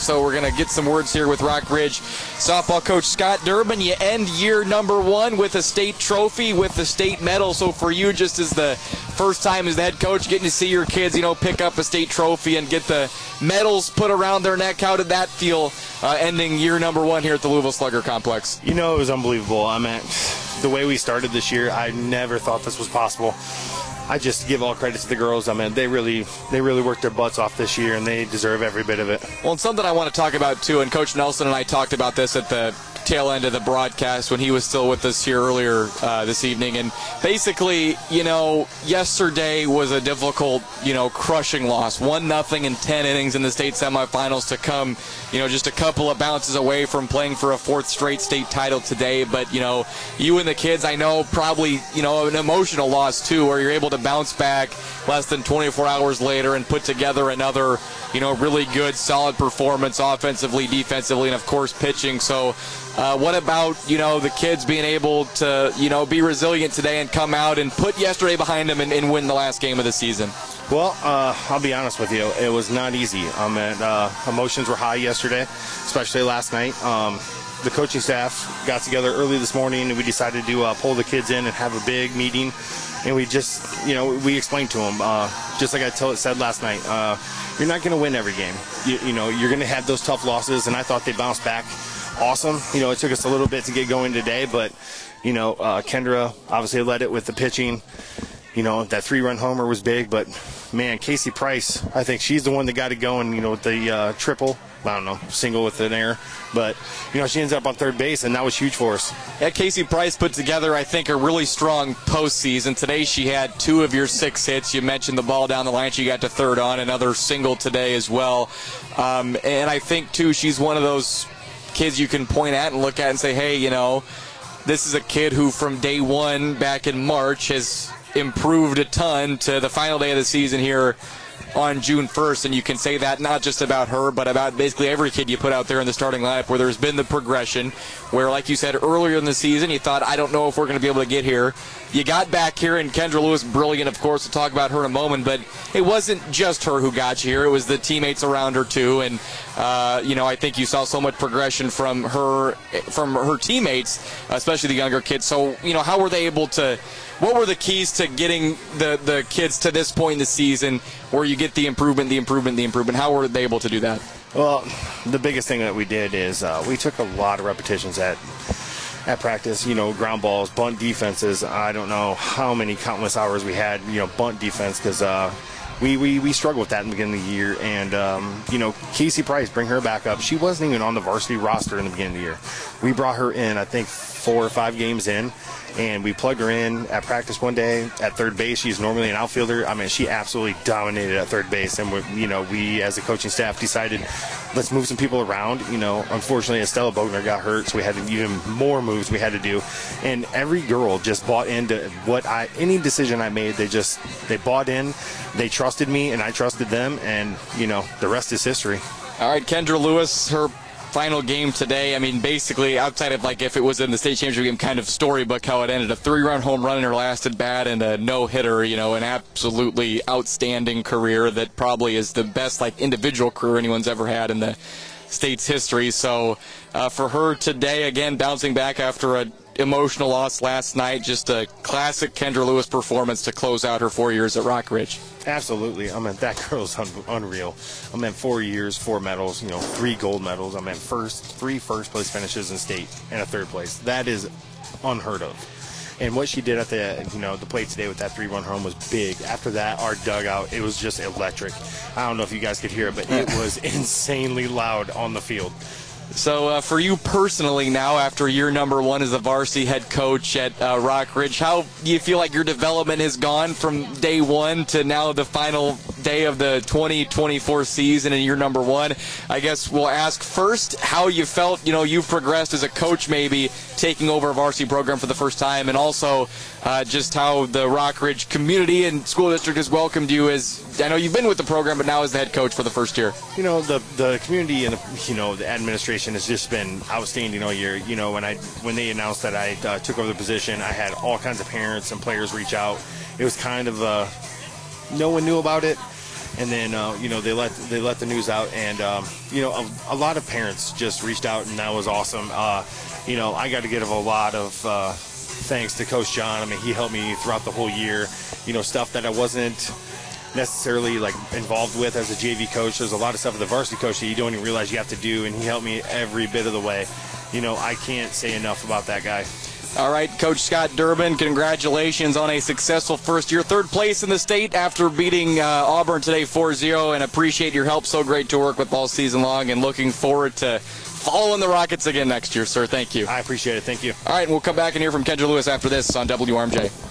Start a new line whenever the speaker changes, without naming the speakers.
So we're going to get some words here with Rock Ridge softball coach Scott Durbin. You end year number 1 with a state trophy, with the state medal. So for you, just as the first time as the head coach, getting to see your kids, pick up a state trophy and get the medals put around their neck, how did that feel ending year number 1 here at the Louisville Slugger Complex?
It was unbelievable. The way we started this year, I never thought this was possible. I just give all credit to the girls. They really worked their butts off this year, and they deserve every bit of it.
Well, and something I want to talk about, too, and Coach Nelson and I talked about this at the tail end of the broadcast when he was still with us here earlier this evening. And basically, yesterday was a difficult, crushing loss. 1-0 in 10 innings in the state semifinals to come, just a couple of bounces away from playing for a 4th straight state title today. But, you and the kids, I know, probably, an emotional loss, too, where you're able to bounce back less than 24 hours later and put together another, really good, solid performance offensively, defensively, and, of course, pitching. So, what about, the kids being able to, be resilient today and come out and put yesterday behind them and win the last game of the season?
Well, I'll be honest with you. It was not easy. Emotions were high yesterday, especially last night. The coaching staff got together early this morning, and we decided to pull the kids in and have a big meeting. And we just, we explained to them, just like I said last night, you're not going to win every game. You're going to have those tough losses, and I thought they bounced back awesome. It took us a little bit to get going today, but, Kendra obviously led it with the pitching. That 3-run homer was big, but, man, Casey Price, I think she's the one that got it going, with the triple. I don't know, single with an error. But, she ends up on third base, and that was huge for us.
Yeah, Casey Price put together, I think, a really strong postseason. Today she had 2 of your 6 hits. You mentioned the ball down the line. She got to third on, another single today as well. And I think, too, she's one of those kids you can point at and look at and say, hey, this is a kid who from day 1 back in March has improved a ton to the final day of the season here on June 1st, and you can say that not just about her, but about basically every kid you put out there in the starting lineup, where there's been the progression, where, like you said, earlier in the season, you thought, I don't know if we're going to be able to get here. You got back here, and Kendra Lewis, brilliant, of course, we'll talk about her in a moment, but it wasn't just her who got you here. It was the teammates around her, too, and, I think you saw so much progression from her teammates, especially the younger kids. So, how were they able to, what were the keys to getting the kids to this point in the season where you get the improvement? How were they able to do that?
Well, the biggest thing that we did is we took a lot of repetitions at practice, ground balls, bunt defenses. I don't know how many countless hours we had, bunt defense, because we struggled with that in the beginning of the year. And, Casey Price, bring her back up. She wasn't even on the varsity roster in the beginning of the year. We brought her in, I think, 4 or 5 games in, and we plugged her in at practice one day at third base. She's normally an outfielder. She absolutely dominated at third base, and we as a coaching staff decided, let's move some people around. Unfortunately, Estella Bogner got hurt, so we had even more moves we had to do. And every girl just bought into any decision I made. They bought in, they trusted me, and I trusted them, and the rest is history.
All right, Kendra Lewis, her final game today. Basically, outside of if it was in the state championship game kind of storybook how it ended, a 3-run home run in her last at bat and a no-hitter, an absolutely outstanding career that probably is the best individual career anyone's ever had in the state's history. So for her today, again, bouncing back after a emotional loss last night, just a classic Kendra Lewis performance to close out her 4 years at Rock Ridge.
Absolutely. That girl's unreal. 4 years, 4 medals, 3 gold medals. 3 first place finishes in state and a third place. That is unheard of. And what she did at the plate today with that 3-run home was big. After that, our dugout, it was just electric. I don't know if you guys could hear it, but it was insanely loud on the field.
So for you personally now, after year number 1 as the varsity head coach at Rock Ridge, how do you feel like your development has gone from day 1 to now the final day of the 2024 season in year number 1? I guess we'll ask first how you felt, you've progressed as a coach, maybe taking over a varsity program for the first time, and also just how the Rock Ridge community and school district has welcomed you as, I know you've been with the program, but now as the head coach for the first year.
The community and the administration has just been outstanding all year. When they announced that I took over the position, I had all kinds of parents and players reach out. It was kind of no one knew about it, And then they let the news out, and a lot of parents just reached out, and that was awesome. I got to give a lot of thanks to Coach John. I mean, he helped me throughout the whole year. Stuff that I wasn't necessarily involved with as a JV coach. There's a lot of stuff as a varsity coach that you don't even realize you have to do, and he helped me every bit of the way. I can't say enough about that guy.
All right, Coach Scott Durbin, congratulations on a successful first year. Third place in the state after beating Auburn today 4-0, and appreciate your help. So great to work with all season long, and looking forward to following the Rockets again next year, sir. Thank you.
I appreciate it. Thank you.
All right, we'll come back and hear from Kendra Lewis after this on WRMJ.